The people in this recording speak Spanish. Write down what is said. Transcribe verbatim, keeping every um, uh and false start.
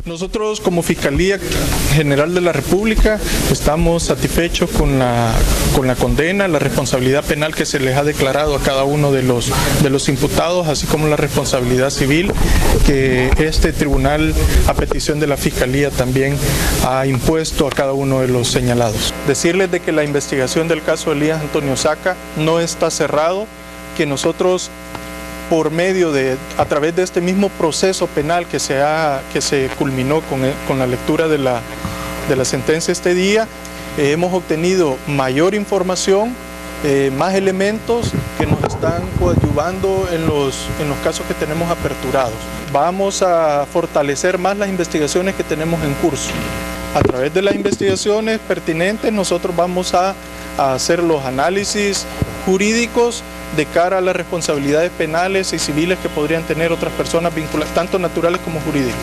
Nosotros como Fiscalía General de la República estamos satisfechos con la, con la condena, la responsabilidad penal que se les ha declarado a cada uno de los, de los imputados, así como la responsabilidad civil que este tribunal, a petición de la Fiscalía, también ha impuesto a cada uno de los señalados. Decirles de que la investigación del caso Elías Antonio Saca no está cerrado, que nosotros por medio de, a través de este mismo proceso penal que se, ha, que se culminó con, con la lectura de la, de la sentencia este día, eh, hemos obtenido mayor información, eh, más elementos que nos están coadyuvando en los, en los casos que tenemos aperturados. Vamos a fortalecer más las investigaciones que tenemos en curso. A través de las investigaciones pertinentes nosotros vamos a, a hacer los análisis jurídicos de cara a las responsabilidades penales y civiles que podrían tener otras personas vinculadas, tanto naturales como jurídicas.